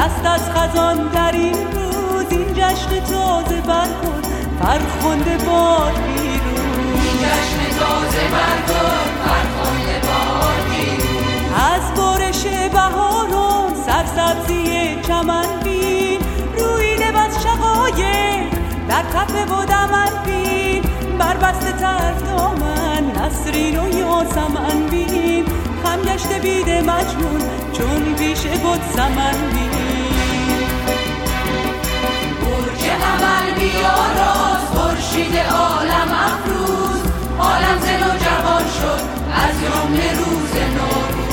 رست از خزان در این روز، این جشن تازه برکن فرخنده باد بیرون. این جشن تازه برکن فرخنده باد بیرون. از بارش بهاران سرسبزی چمن بین، روی لباس شقایق در تپه و دمن بین، بربسته طرف دامن نسرین و یاسمن بین، خم گشته بید مجنون چون پیش بود سمن بین. برج حمل بیاراست خورشید عالم افروز، عالم زن و جوان شد از یوم روز نوروز.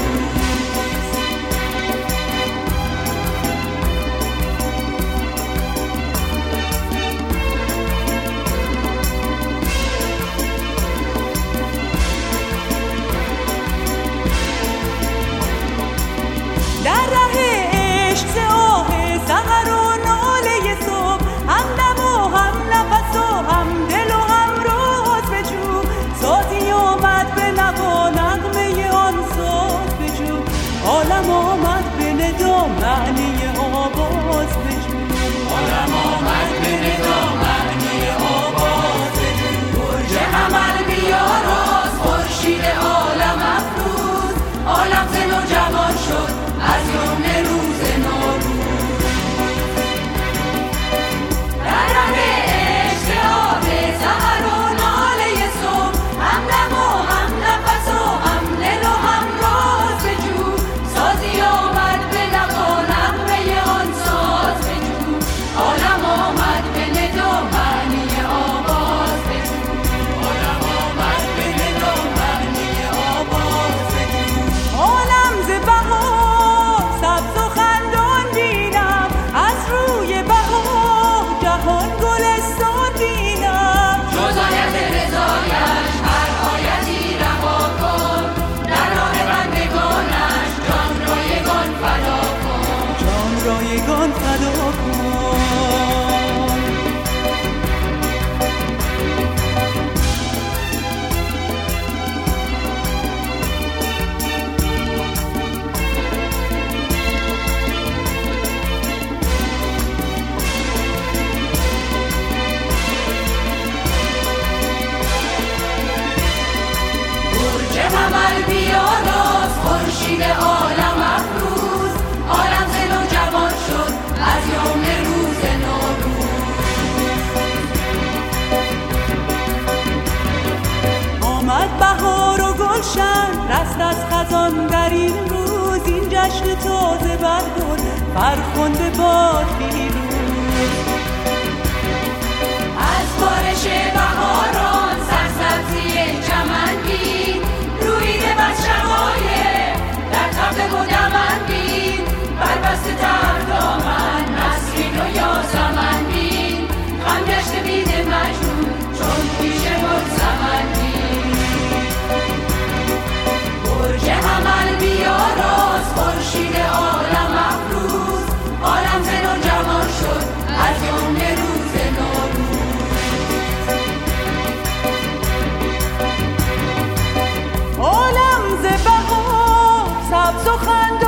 در ره عشق ز آه سحر و ناله صبح، همدم و هم نفس و هم دل و هم راز بجو، سازی آمد به نوا نغمه آن ساز بجو، عالم آمد به ندا معنی آواز بجو، عالم آمد به ندا معنی آواز بجو. برج حمل بیاراست خورشید عالم افروز، عالم زن و جوان شد از یوم روز نوروز. در ره عشق آب سحر و ناله صبح، همدم و هم نفس و هم دل و هم راز بجو، سازی آمد به نوا نغمه آن ساز بجو، عالم آمد به ندا معنی آواز بجو، عالم آمد به ندا معنی آواز بجو. عالم ز بهار سبز و خندان بینم، از روی بهار جهان گلستان بینم، جز آیت رضایش هر آیتی رها کن، در راه بندگانش جان رایگان فدا کن، جان رایگان فدا کن. برج حمل بیاراست خورشید عالم افروز، عالم زن و جوان شد از یوم روز نوروز. آمد بهار و گلشن رست از خزان در این روز، این جشن تازه برکن فرخنده باد بیرون. از بارش بهاران سرسبزی چمن بین، روی لباس شقایق در تپه و دمن بین، بربسته طرف دامن نسرین و یاسمن بین، خم گشته بید مجنون چون پیش بود سمن بین. برج حمل بیاراست خورشید عالم افروز، عالم زن و جوان شد از یوم روز نوروز. عالم ز بهار سبز و خندان